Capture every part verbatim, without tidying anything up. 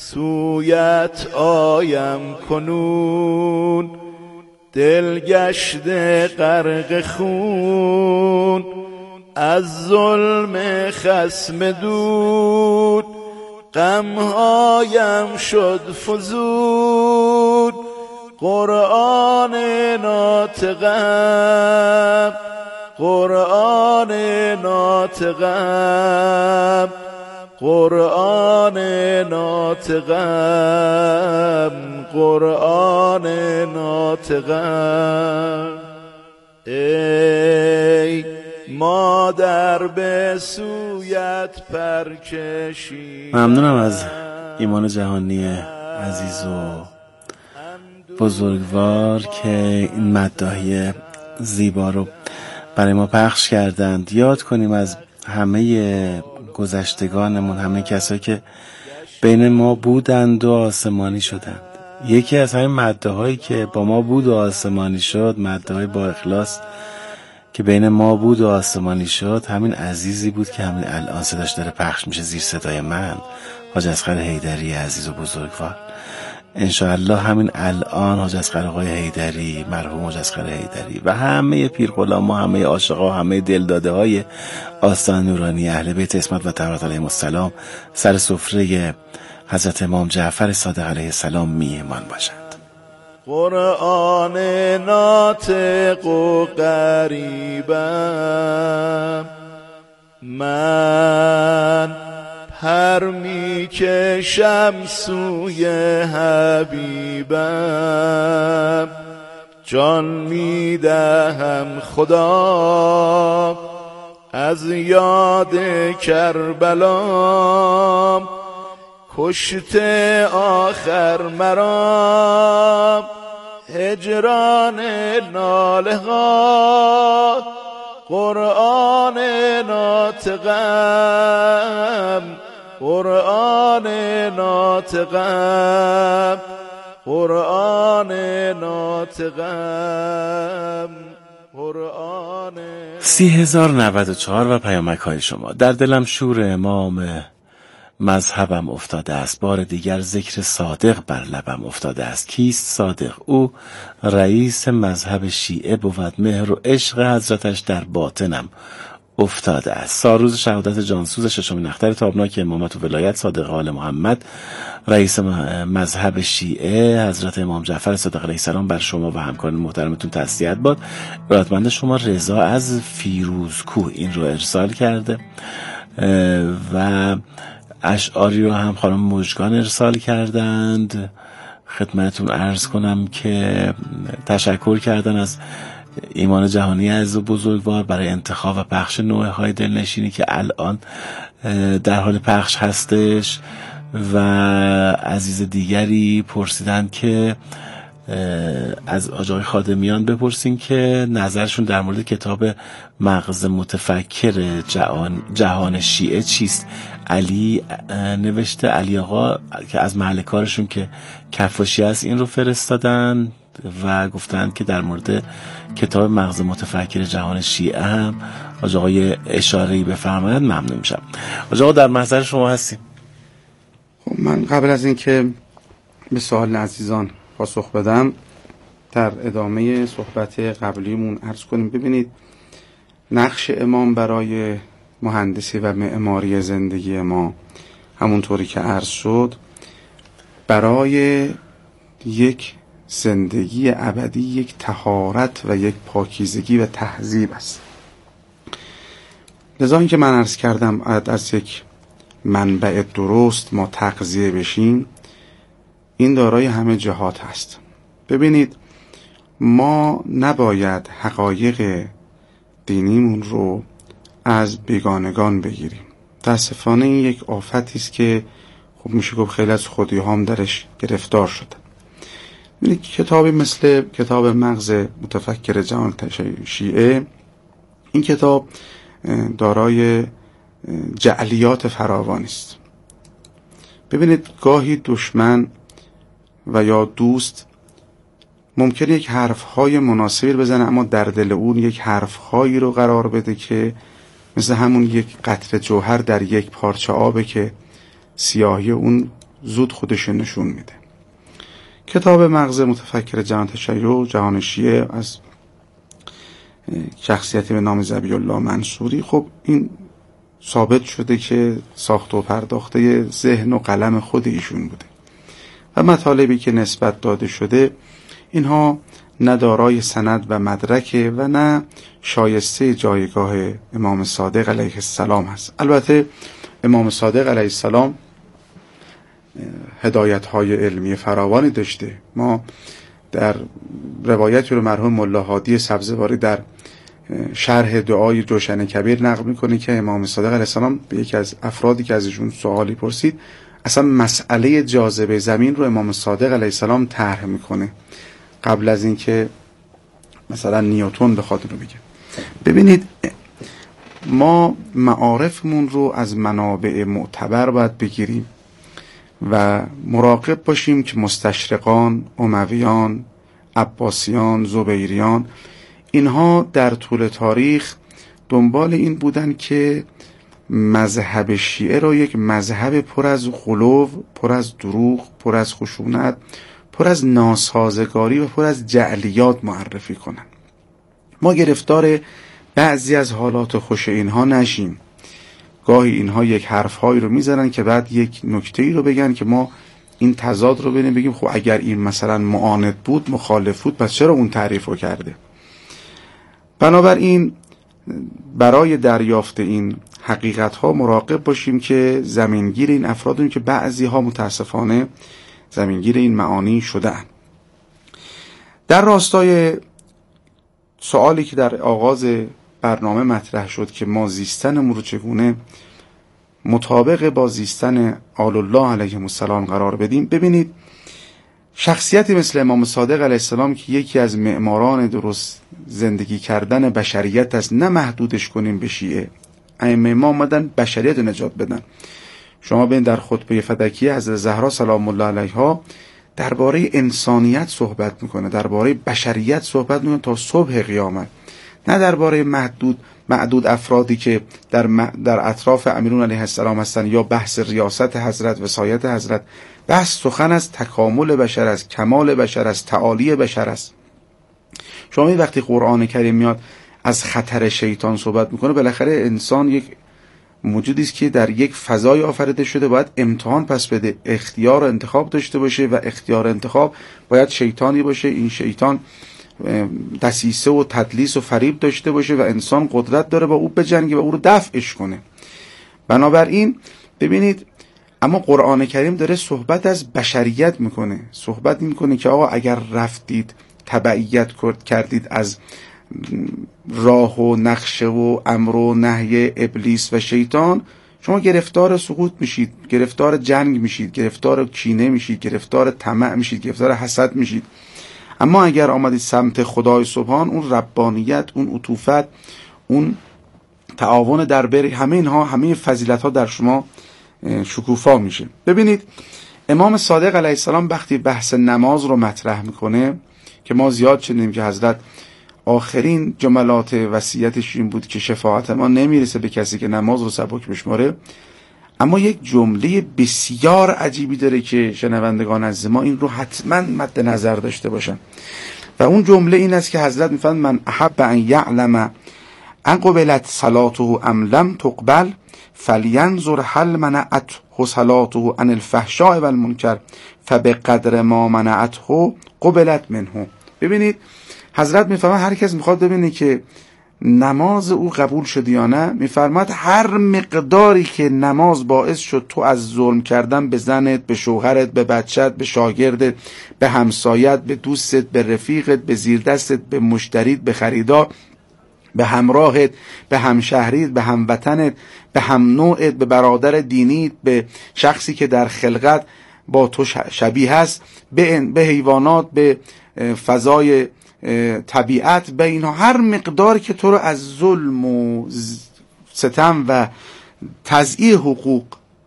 سویت آیم کنون، دل گشته غرق خون، از ظلم خصم دود، غمهایم شد فزود. قرآن ناطقم، قرآن ناطقم، قرآن ناطقم، قرآن ناطقم. ای مادر به سویت پرکشی. ممنونم از ایمان جهانی عزیز و بزرگوار که این مداحی زیبا رو برای ما پخش کردند. یاد کنیم از همه گذشتگانمون، همه کسایی که بین ما بودند و آسمانی شدند. یکی از همین مداحایی که با ما بود و آسمانی شد، مداحی با اخلاص که بین ما بود و آسمانی شد، همین عزیزی بود که همین الان صداش داره پخش میشه زیر صدای من، حاج اصغر حیدری عزیز و بزرگوار. انشاءالله همین الان حاج اصغر آقای حیدری، مرحوم حاج اصغر حیدری و همه پیرغلاما، همه عاشقا، همه دلداده های آستان نورانی اهل بیت عصمت و طهارت علیهم السلام سر سفره حضرت امام جعفر صادق علیه السلام میهمان باشند. قرآن ناطق و غریبم، من پر می کشم سوی حبیبم، جان می دهم خدا از یاد کربلام، کشته آخر مرا هجران ناله ها. قرآن ناطقم، قرآن ناطقم، قرآن ناطقم، قرآن. سی هزار نود و چهار و پیامک های شما. در دلم شور امام مذهبم افتاده است، بار دیگر ذکر صادق بر لبم افتاده است. کیست صادق؟ او رئیس مذهب شیعه بود، مهر و عشق حضرتش در باطنم افتاده است. ساروز شهادت جانسوز ششمین اختر تابناک امامت و ولایت صادق آل محمد، رئیس مذهب شیعه حضرت امام جعفر صادق علیه السلام بر شما و همکاران محترمتون تسلیت باد. ارادتمند شما رضا از فیروزکوه این رو ارسال کرده و اشعاری رو هم خانم مژگان ارسال کردند. خدمتتون عرض کنم که تشکر کردن از ایمان جهانی عزیز و بزرگوار برای انتخاب و پخش نوع های دلنشینی که الان در حال پخش هستش و عزیز دیگری پرسیدن که از آقای خادمیان بپرسین که نظرشون در مورد کتاب مغز متفکر جهان, جهان شیعه چیست. علی نوشته، علی آقا که از محل کارشون که کفاشی است این رو فرستادن و گفتن که در مورد کتاب مغز متفکر جهان شیعه هم آقای اشاره‌ای بفرمایند ممنون میشم. آقا در محضر شما هستیم. خب من قبل از اینکه به سوال عزیزان پاسخ بدم، در ادامه صحبت قبلیمون عرض کنیم ببینید نقش امام برای مهندسی و معماری زندگی ما همونطوری که عرض شد برای یک زندگی ابدی یک طهارت و یک پاکیزگی و تهذیب است. لذا اینکه من عرض کردم از یک منبع درست ما تغذیه بشیم، این دارای همه جهات هست. ببینید ما نباید حقایق دینیمون رو از بیگانگان بگیریم. متاسفانه این یک آفتی است که خب میشه گفت خیلی از خودی هم درش گرفتار شده. ببینید کتابی مثل کتاب مغز متفکر جهان شیعه، این کتاب دارای جعلیات فراوانی است. ببینید گاهی دشمن و یا دوست ممکنه یک حرفهای مناسبی بزنه، اما در دل اون یک حرفهایی رو قرار بده که مثل همون یک قطره جوهر در یک پارچه آبه که سیاهی اون زود خودش نشون میده. کتاب مغز متفکر جهان تشیع جهان شیعه از شخصیتی به نام ظبی الله منصوری، خب این ثابت شده که ساخت و پرداخته ذهن و قلم خود ایشون بوده و مطالبی که نسبت داده شده اینها نه دارای سند و مدرک و نه شایسته جایگاه امام صادق علیه السلام هست. البته امام صادق علیه السلام هدایت‌های علمی فراوانی داشته. ما در روایتی رو مرحوم ملا هادی سبزواری در شرح دعای جوشن کبیر نقل میکنه که امام صادق علیه السلام به یکی از افرادی که ازشون سوالی پرسید اصلا مسئله جاذبه زمین رو امام صادق علیه السلام طرح میکنه قبل از اینکه مثلا نیوتن بخواد رو بگه. ببینید ما معارفمون رو از منابع معتبر باید بگیریم و مراقب باشیم که مستشرقان، امویان، عباسیان، زبیریان اینها در طول تاریخ دنبال این بودن که مذهب شیعه را یک مذهب پر از غلو، پر از دروغ، پر از خشونت، پر از ناسازگاری و پر از جعلیات معرفی کنن. ما گرفتار بعضی از حالات خوش اینها نشیم. گاهی اینها یک حرفهایی رو میزنن که بعد یک نکته‌ای رو بگن که ما این تضاد رو ببینیم بگیم خب اگر این مثلا معاند بود، مخالف بود، پس چرا اون تعریف رو کرده؟ بنابراین برای دریافت این حقیقت ها مراقب باشیم که زمینگیر این افرادیم که بعضی ها متاسفانه زمینگیر این معانی شدن. در راستای سوالی که در آغاز برنامه مطرح شد که ما زیستنمون رو چگونه مطابق با زیستن آل الله علیهم السلام قرار بدیم، ببینید شخصیتی مثل امام صادق علیه السلام که یکی از معماران درست زندگی کردن بشریت است، نه محدودش کنیم به شیعه. ائمه ما اومدن بشریت رو نجات بدن. شما ببین در خطبه فدکیه حضرت زهرا سلام الله علیها درباره انسانیت صحبت میکنه، درباره بشریت صحبت میکنه تا صبح قیامت، نه درباره محدود معدود افرادی که در در اطراف امیرون علیه السلام هستن یا بحث ریاست حضرت، وصایت حضرت. بحث سخن از تکامل بشر است، کمال بشر است، تعالی بشر است. شما وقتی قرآن کریم میاد از خطر شیطان صحبت میکنه، بالاخره انسان یک موجودی است که در یک فضای آفریده شده، باید امتحان پس بده، اختیار و انتخاب داشته باشه و اختیار انتخاب باید شیطانی باشه. این شیطان دسیسه و تدلیس و فریب داشته باشه و انسان قدرت داره با او بجنگه و او رو دفعش کنه. بنابراین ببینید اما قرآن کریم داره صحبت از بشریت میکنه، صحبت میکنه که آقا اگر رفتید تبعیت کردید از راه و نقشه و امر و نهی ابلیس و شیطان، شما گرفتار سقوط میشید، گرفتار جنگ میشید، گرفتار کینه میشید، گرفتار طمع میشید، گرفتار حسد میشید. اما اگر آمدید سمت خدای سبحان، اون ربانیت، اون عطوفت، اون تعاون در بر، همه اینها، همه فضیلت ها در شما شکوفا میشه. ببینید امام صادق علیه السلام وقتی بحث نماز رو مطرح میکنه که ما زیاد شنیدیم که حضرت آخرین جملات وصیتش این بود که شفاعت ما نمیرسه به کسی که نماز رو سبک بشماره، اما یک جمله بسیار عجیبی داره که شنوندگان از ما این رو حتما مد نظر داشته باشن و اون جمله این است که حضرت میفرمایند من احب ان یعلم ان قبلت صلاته ام لم تقبل فلینظر هل منعته صلاته عن الفحشاء والمنکر فبقدر ما منعته قبلت منه. ببینید حضرت میفرماید هر کس میخواد ببینه که نماز او قبول شد یا نه، میفرماید هر مقداری که نماز باعث شد تو از ظلم کردن به زنت، به شوهرت، به بچت، به شاگردت، به همسایت، به دوستت، به رفیقت، به زیردستت، به مشتریت، به خریدار، به همراهت، به همشهریت، به هموطنت، به هم نوعت، به برادر دینیت، به شخصی که در خلقت با تو شبیه است، به به حیوانات، به فضای طبیعت، به اینها هر مقدار که تو رو از ظلم و ستم و تضییع حقوق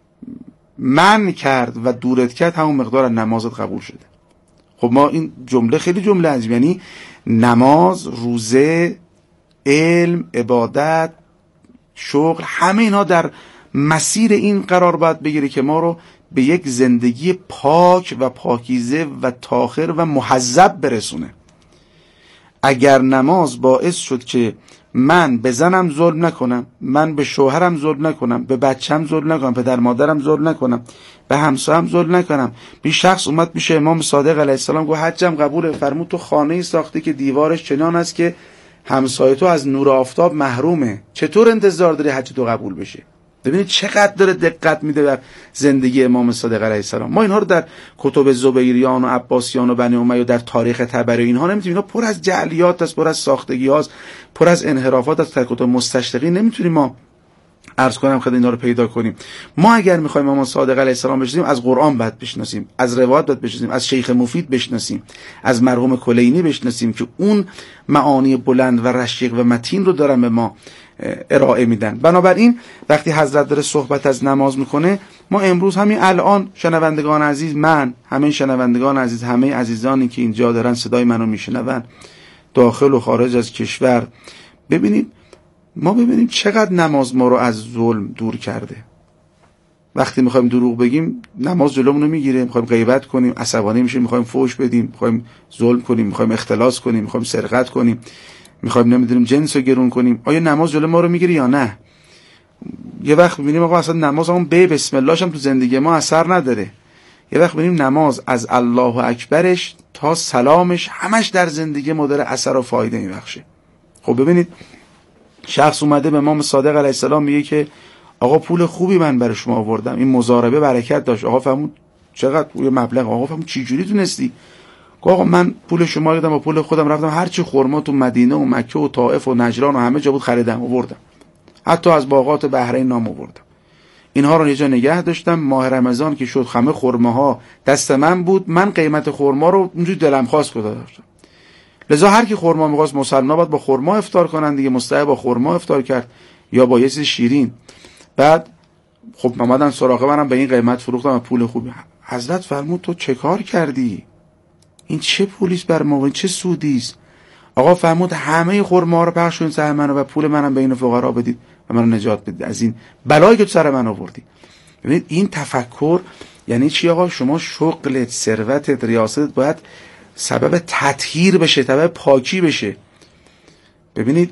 منع کرد و دورت کرد، همون مقدار نمازت قبول شده. خب ما این جمله خیلی جمله عجیب، یعنی نماز، روزه، علم، عبادت، شغل، همه اینا در مسیر این قرار باید بگیره که ما رو به یک زندگی پاک و پاکیزه و طاهر و مهذب برسونه. اگر نماز باعث شد که من به زنم ظلم نکنم، من به شوهرم ظلم نکنم، به بچم ظلم نکنم، پدر مادرم ظلم نکنم، به همسایه‌ام ظلم نکنم. بی شخص اومد پیش امام صادق علیه السلام گفت حجم قبوله. فرمود تو خانه‌ای ساختی که دیوارش چنان است که همسایه تو از نور آفتاب محرومه، چطور انتظار داری حج تو قبول بشه؟ ببینید چقدر داره دقت میده بر زندگی امام صادق علیه السلام. ما اینها رو در کتب زبیریان و عباسیان و بنی امیه و در تاریخ طبری اینها نمیتونیم، اینا پر از جعلیات است، پر از ساختگی هاست، پر از انحرافات است. در کتب مستشرقین نمیتونیم ما عرض کنم خود اینا رو پیدا کنیم. ما اگر میخوایم امام صادق علیه السلام بشناسیم، از قرآن باید بشناسیم، از روایات باید بشناسیم، از شیخ مفید بشناسیم، از مرحوم کلینی بشناسیم که اون معانی بلند و رشیق و متین رو دارن به ما ارائه میدن. بنابراین وقتی حضرت داره صحبت از نماز میکنه، ما امروز همین الان شنوندگان عزیز، من همه شنوندگان عزیز، همه عزیزانی که اینجا دارن صدای منو میشنون داخل و خارج از کشور، ببینید ما ببینیم چقدر نماز ما رو از ظلم دور کرده. وقتی میخوایم دروغ بگیم نماز جلومون رو میگیره، میخوایم غیبت کنیم عصبانی میشیم، میخوایم فحش بدیم، میخوایم ظلم کنیم، میخوایم اختلاس کنیم، میخوایم سرقت کنیم، میخوایم نمیدونیم جنس رو گرون کنیم. آیا نماز جلو ما رو میگیره یا نه؟ یه وقت میبینیم آقا اصلا نماز همون به بسم اللهش هم تو زندگی ما اثر نداره. یه وقت میبینیم نماز از الله اکبرش تا سلامش همش در زندگی ما داره اثر و فایده میبخشه. خب ببینید شخص اومده به امام صادق علیه السلام میگه که آقا پول خوبی من برای شما آوردم، این مضاربه برکت داشت. آقا فهمود چقدر پول مبلغ؟ آقا فهمود چه جوری تونستی؟ آقا من پول شما دادم و پول خودم رفتم هر چی خرما تو مدینه و مکه و طائف و نجران و همه جا بود خریدم آوردم، حتی از باغات بحرین نام آوردم، اینها رو یه جا نگه داشتم. ماه رمضان که شد همه خرماها دست من بود، من قیمت خرما رو اونجوری دلم خواست گذاشتم. لذا هر کی خرما می‌خواست مسلمان باید با خرما افطار کنن دیگه، مستحب با خرما افطار کرد یا با یه چیز شیرین. بعد خب اومدن سراغ منم به این قیمت فروختم و پول خوبی. حضرت فرمود تو چه کار کردی؟ این چه پولیست بر ما؟ این چه سودیست؟ آقا فرمود همه خرما رو پخش کنید سر منو و پول منم به این فقرا بدید و منو نجات بدید از این بلایی که تو سر من آوردی. ببینید این تفکر یعنی چی آقا؟ شما شغلت، ثروتت، ریاستت باید سبب تطهیر بشه، سبب پاکی بشه. ببینید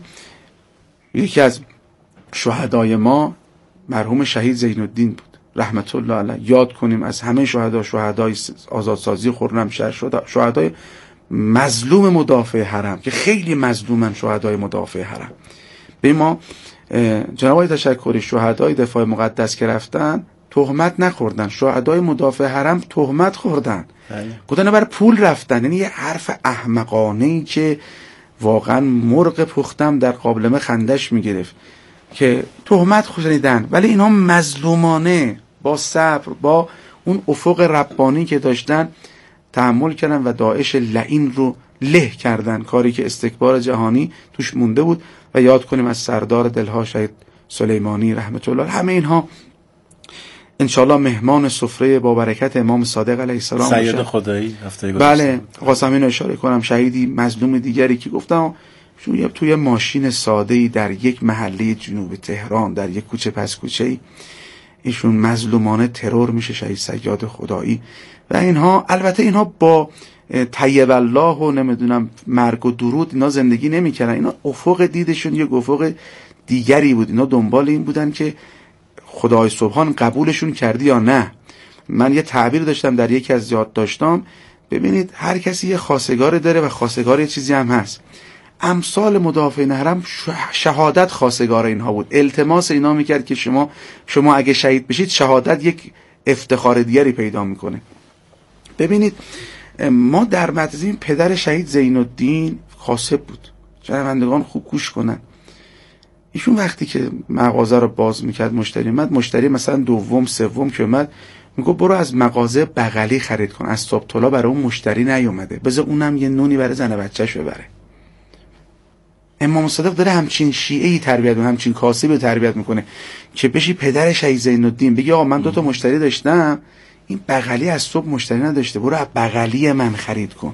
یکی از شهدای ما مرحوم شهید زین الدین بود رحمت الله علیه. یاد کنیم از همه شهدا، شهدای آزادسازی خرمشهر، شهدای مظلوم مدافع حرم که خیلی مظلومن، شهدای مدافع حرم. به ما جناب آقای تشکری شهدای دفاع مقدس که رفتن تهمت نخوردن، شهدای مدافع حرم تهمت خوردن، گفتن برای پول رفتن. یعنی یه حرف احمقانه‌ای که واقعا مرغ پختم در قابلمه خندش میگرفت که تهمت خوردن، ولی اینها مظلومانه با صبر با اون افق ربانی که داشتن تحمل کردن و داعش لعین رو له کردن، کاری که استکبار جهانی توش مونده بود. و یاد کنیم از سردار دلها شهید سلیمانی رحمت الله. همه اینها انشاءالله مهمان سفره با برکت امام صادق علیه السلام سید خدایی هفته گذشته. بله خواستم اینو اشاره کنم. شهیدی مظلوم دیگری که گفتم توی ماشین ساده‌ای در یک محله جنوب تهران در یک کوچه پس کوچه‌ای ایشون مظلومانه ترور میشه، شهید سیاد خدایی. و اینها البته اینها با طیب الله و نمیدونم مرگ و درود اینا زندگی نمیکردن، اینا افق دیدشون یک افق دیگری بود. اینا دنبال این بودن که خدای سبحان قبولشون کردی یا نه. من یه تعبیر داشتم در یکی از یادداشتام، ببینید هر کسی یه خواستگار داره و خواستگار یه چیزی هم هست. امثال مدافعین حرم شهادت خواستگار اینها بود، التماس اینا میکرد که شما شما اگه شهید بشید شهادت یک افتخار دیگری پیدا میکنه. ببینید ما در مدرسه پدر شهید زین الدین کاسب بود، شنوندگان خوب گوش کنن. ایشون وقتی که مغازه رو باز میکرد مشتری اومد، مشتری مثلا دوم سوم که اومد میگه برو از مغازه بغلی خرید کن، از صبح طلا برای اون مشتری نیومده، بذار اونم یه نونی برای زن بچه‌ش ببره. امام صادق داره همچین شیعه‌ای تربیت میکنه، همچین کاسبی تربیت میکنه که بشی پدر شهید زین الدین بگی آقا من دو تا مشتری داشتم، این بغلی از صبح مشتری نداشته، برو از بغلی من خرید کن.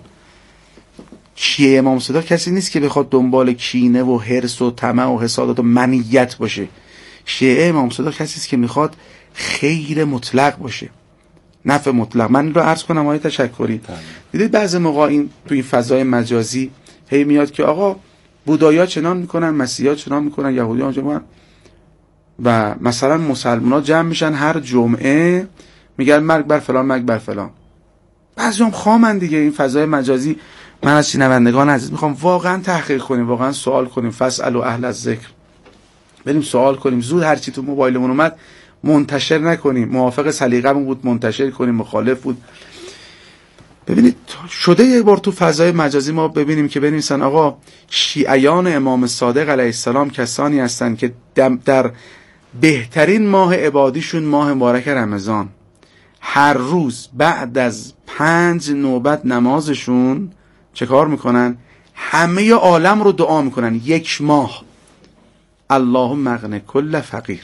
شیعه امام صادق کسی نیست که بخواد دنبال کینه و حرص و طمع و حسادت و منیت باشه. شیعه امام صادق کسی است که میخواد خیر مطلق باشه. نفع مطلق. من رو عرض کنم آقای تشکری، دیدید بعضی موقع این تو این فضای مجازی هی میاد که آقا بودایا چنان میکنن، مسیحا چنان میکنن، یهودیان چنان میکنن، و مثلا مسلمان‌ها جمع میشن هر جمعه میگن مرگ بر فلان مرگ بر فلان. بعضی هم خامن دیگه. این فضای مجازی من از شنوندگان عزیز میخوام واقعا تحقیق کنیم، واقعا سوال کنیم، فاسالوا اهل الذکر، بریم سوال کنیم. زود هر چی تو موبایلمون اومد منتشر نکنیم. موافق سلیقه‌مون بود منتشر کنیم، مخالف بود. ببینید شده یک بار تو فضای مجازی ما ببینیم که بنویسن آقا شیعیان امام صادق علیه السلام کسانی هستند که در بهترین ماه عبادیشون ماه مبارک رمضان هر روز بعد از پنج نوبت نمازشون چه کار میکنن؟ همه عالم رو دعا میکنن یک ماه، اللهم اغن کل فقیر.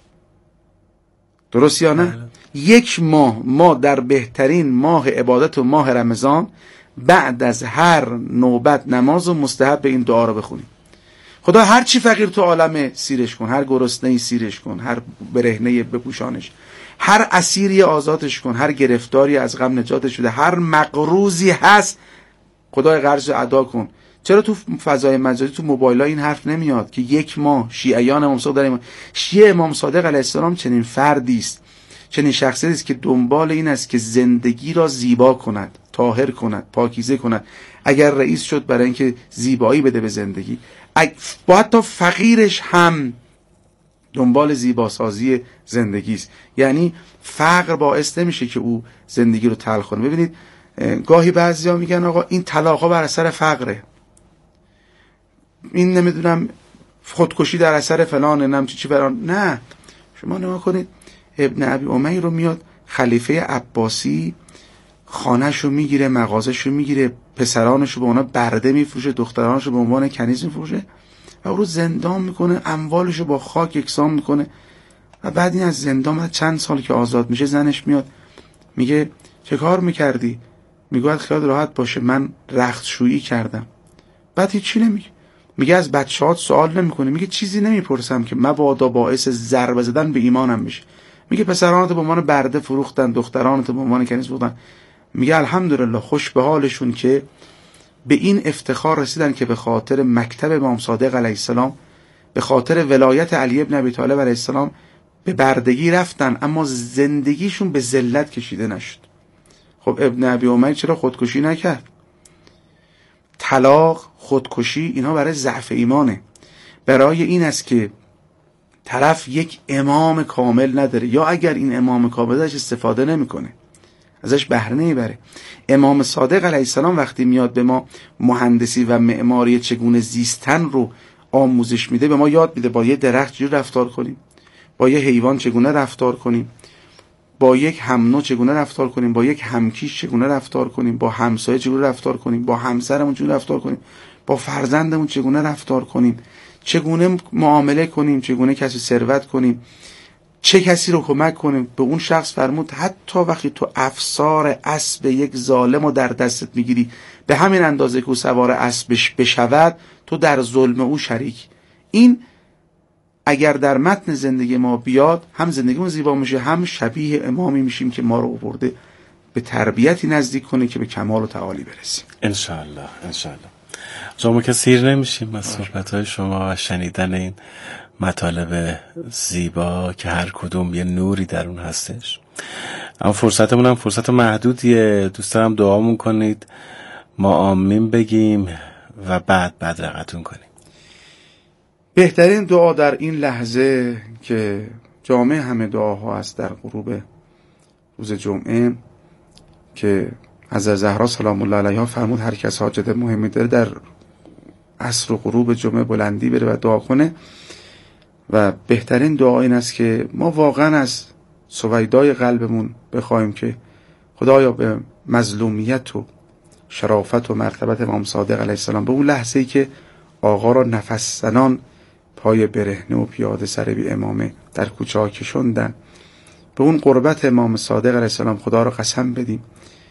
درست یا نه؟ یک ماه ما در بهترین ماه عبادت و ماه رمضان بعد از هر نوبت نماز و مستحب این دعا رو بخونیم. خدا هر چی فقیر تو عالم سیرش کن، هر گرسنه‌ای سیرش کن، هر برهنه‌ای بپوشانش، هر اسیری آزادش کن، هر گرفتاری از غم نجاتش بده، هر مقروضی هست خدای قرض ادا کن. چرا تو فضای مجازی تو موبایل‌ها این حرف نمیاد که یک ماه شیعیان امام صادق داریم؟ شیعه امام صادق علیه السلام چنین فردی است، چنین شخصیتی است که دنبال این است که زندگی را زیبا کند، طاهر کند، پاکیزه کند. اگر رئیس شد برای اینکه زیبایی بده به زندگی، باید تا فقیرش هم دنبال زیباسازی زندگی است. یعنی فقر باعث نمیشه که او زندگی رو تلخ کنه. ببینید گاهی بعضیا میگن آقا این طلاق‌ها بر اثر فقره، این نمیدونم خودکشی در اثر فلانه، نم چی چی فلان. نه، شما نگاه کنید ابن ابی امیه رو میاد خلیفه عباسی خانه‌ش رو میگیره، مغازه‌ش رو میگیره، پسرانش رو به اونا برده میفروشه، دخترانش رو به عنوان کنیز میفروشه و او رو زندان میکنه، اموالش رو با خاک یکسان میکنه. و بعد این از زندان بعد چند سال که آزاد میشه زنش میاد میگه چه کار میکردی؟ میگه خیال راحت باشه من رختشویی کردم. بعد هیچی نمیگه، میگه از بچه‌هات سوال نمیکنه، میگه چیزی نمیپرسم که مبادا باعث ضربه زدن به ایمانم بشه. میگه پسرانت به عنوان برده فروختن، دخترانت به عنوان کنیز فروختن. میگه الحمدلله خوش به حالشون که به این افتخار رسیدن که به خاطر مکتب امام صادق علیه السلام، به خاطر ولایت علی ابن ابی طالب علیه السلام به بردگی رفتن، اما زندگیشون به ذلت کشیده نشد. خب ابن ابی امیه چرا خودکشی نکرد؟ طلاق، خودکشی اینا برای ضعف ایمانه، برای این است که طرف یک امام کامل نداره، یا اگر این امام کامل ازش استفاده نمیکنه، ازش بهره نمیبره. امام صادق علیه السلام وقتی میاد به ما مهندسی و معماری چگونه زیستن رو آموزش میده، به ما یاد میده با یه درخت چجوری رفتار کنیم، با یه حیوان چگونه رفتار کنیم، با یک همنوع چگونه رفتار کنیم، با یک همکیش چگونه رفتار کنیم، با همسایه چگونه رفتار کنیم، با همسرمون چگونه رفتار کنیم، با فرزندمون چگونه رفتار کنیم، چگونه معامله کنیم، چگونه کسی ثروت کنیم، چه کسی رو کمک کنیم. به اون شخص فرمود حتی وقتی تو افسار اسب یک ظالم رو در دستت میگیری، به همین اندازه که او سوار اسبش بشود تو در ظلم او شریک. این اگر در متن زندگی ما بیاد، هم زندگیمون زیبا میشه، هم شبیه امامی میشیم که ما رو آورده به تربیتی نزدیک کنه که به کمال و تعالی برسیم. انشاءالله انشاءالله. شما که سیر نمیشیم از صحبت‌های شما و شنیدن این مطالب زیبا که هر کدوم یه نوری در اون هستش. اما فرصتمون هم فرصت محدودیه. دوست دارم دعامون کنید، ما آمین بگیم و بعد بدرقتون کنیم. بهترین دعا در این لحظه که جامع همه دعاها است در غروب روز جمعه که حضرت زهرا سلام الله علیها فرمود هر کس حاجت مهمی داره در عصر و غروب جمعه بلندی بره و دعا کنه. و بهترین دعا این است که ما واقعا از سویدای قلبمون بخوایم که خدایا به مظلومیت و شرافت و مرتبت امام صادق علیه السلام، به اون لحظه‌ای که آقا را نفس زنان پای برهنه و پیاده سر بی امامه در کوچه ها کشوندن، به اون قربت امام صادق علیه السلام خدا را قسم بدیم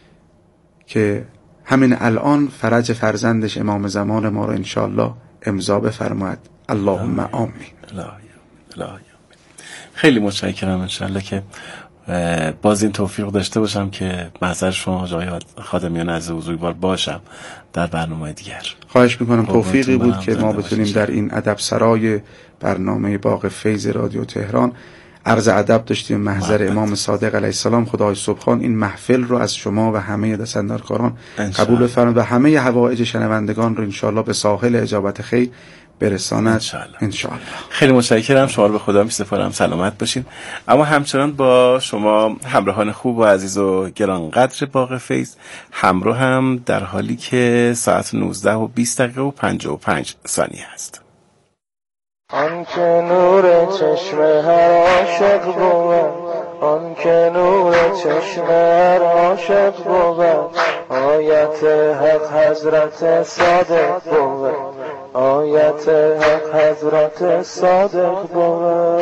که همین الان فرج فرزندش امام زمان ما را انشاءالله امضا بفرماید. اللهم آمین. خیلی متشکرم. انشاءالله که باز این توفیق داشته باشم که محضر شما جای خادمیان از حضور بار باشم در برنامه دیگر. خواهش میکنم. توفیقی بود که ما بتونیم در این ادب سرای برنامه باغ فیض رادیو تهران عرض ادب داشتیم. محضر امام صادق علیه السلام خدای صبحان این محفل رو از شما و همه دستاندرکاران قبول بفرمایید و همه حوائج شنوندگان رو انشالله به ساحل اجابت خیر برساند انشالله. خیلی متشکرم. شما رو به خدا می‌سپارم، سلامت باشین. اما همچنان با شما همراهان خوب و عزیز و گرانقدر باغ فیض همراه هم در حالی که ساعت نوزده و بیست دقیقه و پنجاه و پنج ثانیه است. آن که نور چشم هر عاشق بود، آن که نور چشم هر عاشق بود، آیت حق حضرت صادق بود، آیت حق حضرت صادق بود.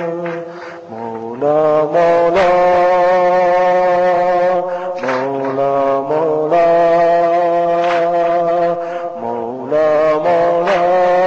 مولا مولا مولا مولا مولا مولا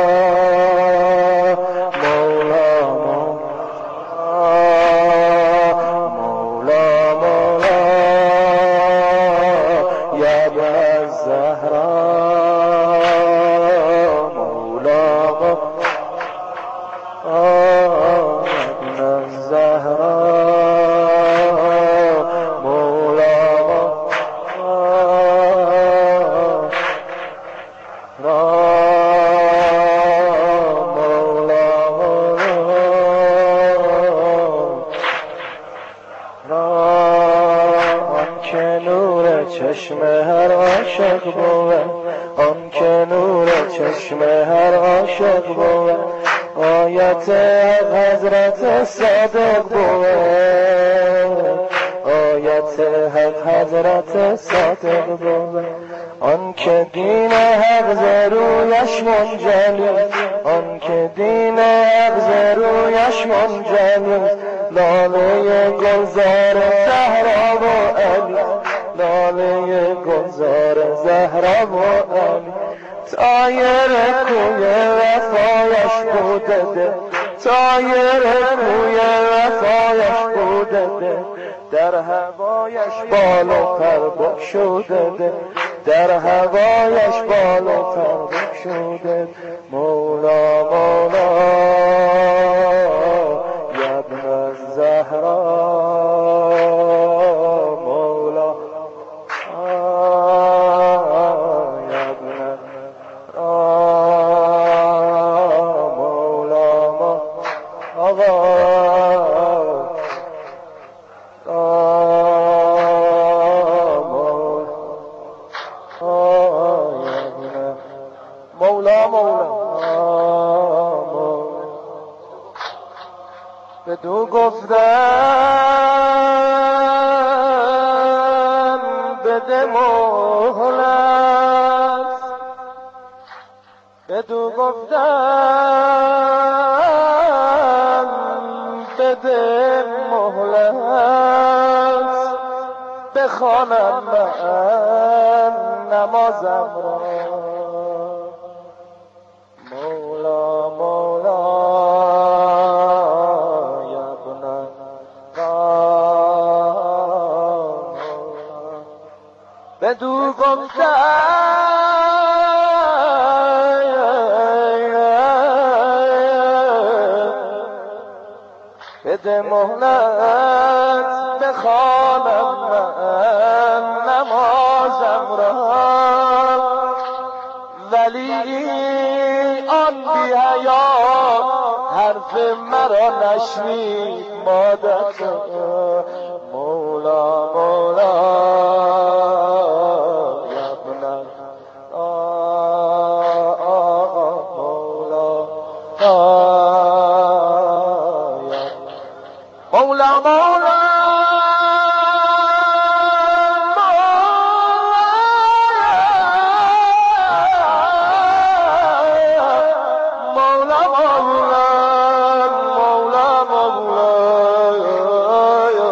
آیت حضرت صادق بود، آیت حق حضرت صادق بود. آن که دین حق ز رویش منجلی، آن که دین حق ز رویش منجلی، لاله گلزار زهرا و علی، لاله گلزار زهرا و علی. تایر کوی وفایش بوده، تایر کوی وفایش بوده، در هوایش بال و پر بگشوده، در هوایش بال و پر بگشوده. مولا مولا یا ابن الزهرا، مولا بدو گفتم بده مهلت، بدو گفتم بده مهلت، بخوانم من نمازم را. مولا مولا بدو گفتم بده مهلت، بخوانم من نمازم را. ولی آن بی حیا حرف مرا نشنید مادر. مولا مولا مولا مولا مولا مولا مولا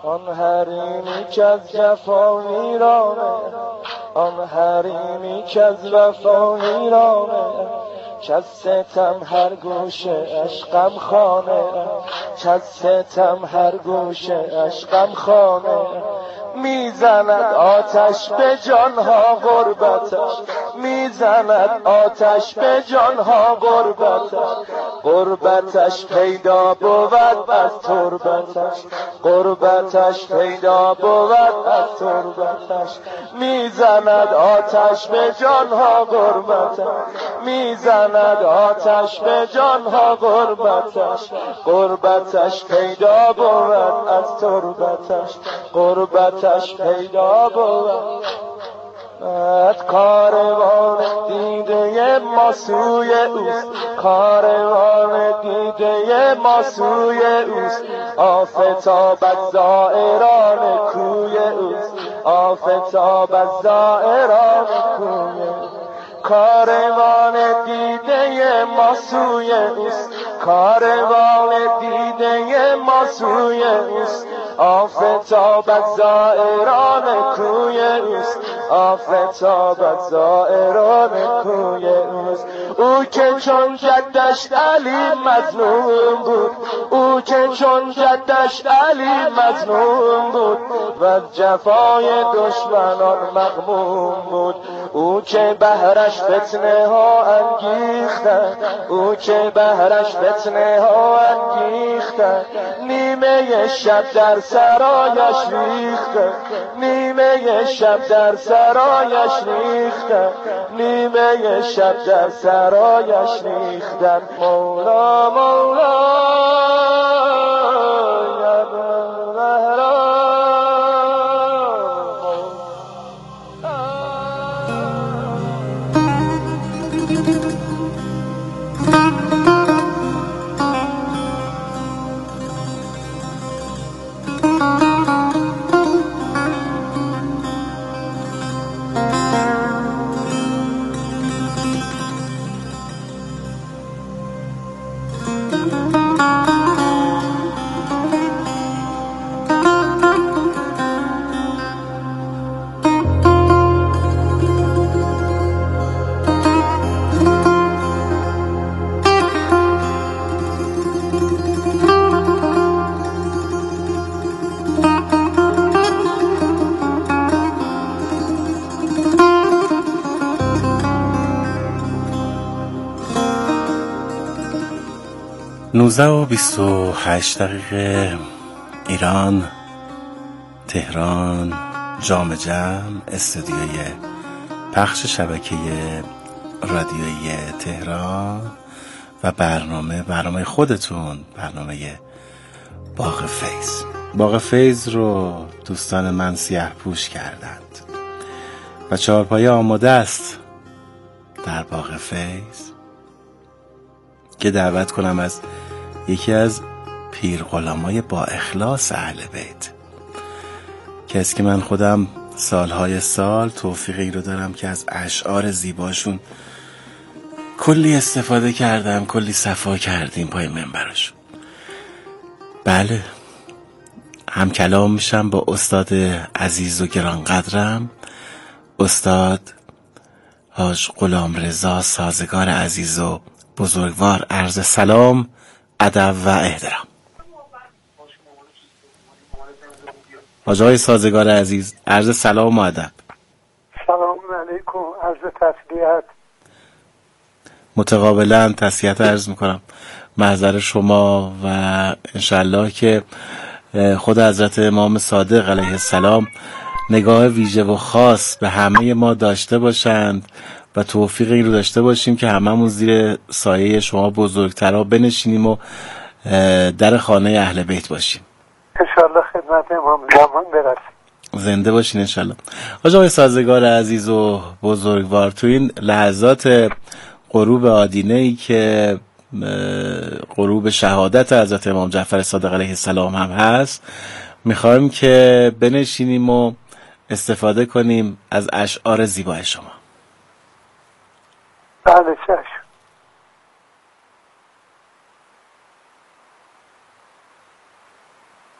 آن حریمی که از جفا میرانه، آن حریمی که از وفا میرانه، کز ستم هر گوشه عشقم خانه، کز ستم هر گوشه عشقم خانه. میزند آتش به جانها غربتش، میزند آتش به جانها غربتش، غربتش پیدا بود از تربتش، غربتش پیدا بود از تربتش. میزند آتش به جانها غربتش، میزند آتش به جانها غربتش، غربتش پیدا بود از تربتش، غربتش پیدا بود. کاروان دیده ما سوی اوست، کاروان دیده ما سوی اوست، آفتاب از زائران کوی اوست، آفتاب از زائران کوی اوست. کاروان دیده ما سوی اوست، کاروان دیده ما سوی اوست، آفتاب از زائران کوی اوست، آفتاب از زائران کوی اوست. او که چون جدش علی مظلوم بود، او که چون جدش علی مظلوم بود و از جفای دشمنان مغموم بود، او که بهرش فتنه ها انگیختن، او که بهرش فتنه ها انگیختن، نیمه شب در سرایش ریختن، نیمه شب در سرایش ریختن، نیمه شب در سرایش ریختن. مولا مولا نوزده و بیست و هشت دقیقه ایران، تهران، جام جم، استودیوی پخش شبکه رادیویی تهران و برنامه برنامه خودتون، برنامه باغ فیض. باغ فیض رو دوستان من سیاه پوش کردند و چهارپایه آماده است در باغ فیض که دعوت کنم از یکی از پیرغلامای با اخلاص اهل بیت، کسی که من خودم سالهای سال توفیقی رو دارم که از اشعار زیباشون کلی استفاده کردم، کلی صفا کردیم پای منبرشون. بله، هم کلام میشم با استاد عزیز و گرانقدرم، استاد حاج غلامرضا سازگار عزیز و بزرگوار. عرض سلام، ادب و احترام. حاج آقای سازگار عزیز، عرض سلام و ادب. سلام علیکم، عرض تسلیت. متقابلا تسلیت عرض میکنم محضر شما و انشالله که خود حضرت امام صادق علیه السلام نگاه ویژه و خاص به همه ما داشته باشند و توفیق این رو داشته باشیم که هممون زیر سایه شما بزرگترها بنشینیم و در خانه اهل بیت باشیم. انشالله خدمت امام زمان برسیم. زنده باشین انشالله. آقای سازگار عزیز و بزرگوار، تو این لحظات غروب آدینه‌ای که غروب شهادت حضرت امام جعفر صادق علیه السلام هم هست، میخوایم که بنشینیم و استفاده کنیم از اشعار زیبای شما. بله چشم.